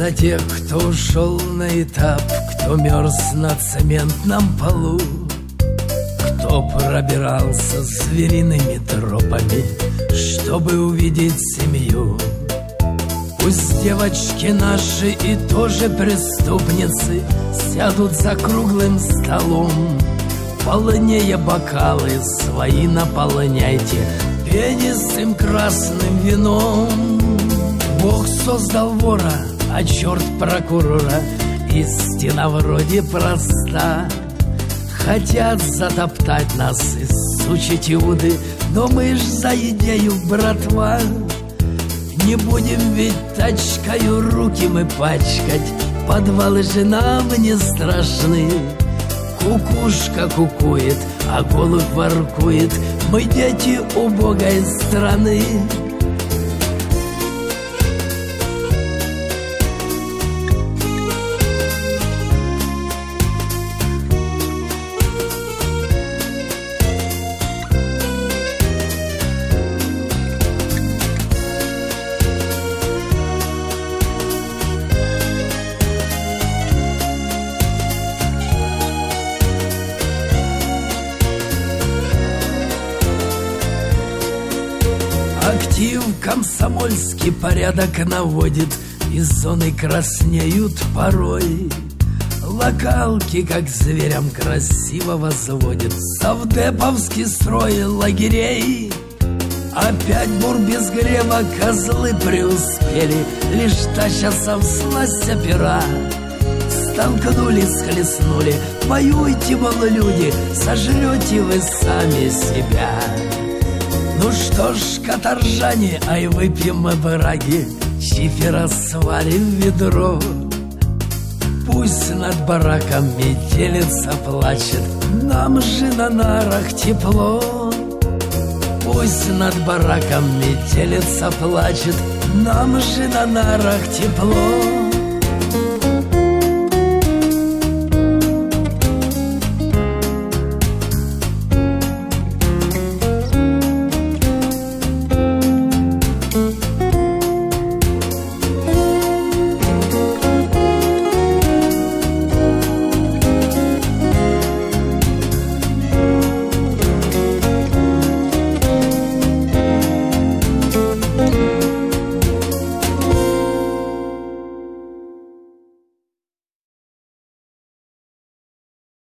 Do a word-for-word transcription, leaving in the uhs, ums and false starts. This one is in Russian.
за тех, кто ушел на этап, кто мерз на цементном полу, кто пробирался звериными тропами, чтобы увидеть семью. Пусть девочки наши и тоже преступницы сядут за круглым столом, полнее бокалы свои наполняйте пенистым красным вином. Бог создал вора, а черт прокурора, истина вроде проста. Хотят затоптать нас и сучить Иуды, но мы ж за идею, братва. Не будем ведь тачкою руки мы пачкать, подвалы же нам не страшны. Кукушка кукует, а голубь воркует, мы дети убогой страны. Актив комсомольский порядок наводит, из зоны краснеют порой. Локалки, как зверям, красиво возводит совдеповский строй лагерей. Опять бур без грева, козлы преуспели, лишь тащатся всласть опера. Столкнулись, схлестнули, воюйте, мол, люди, сожрете вы сами себя. Ну что ж, каторжане, ай выпьем мы браги, чифера сварим в ведро. Пусть над бараком метелица плачет, нам же на нарах тепло. Пусть над бараком метелица плачет, нам же на нарах тепло.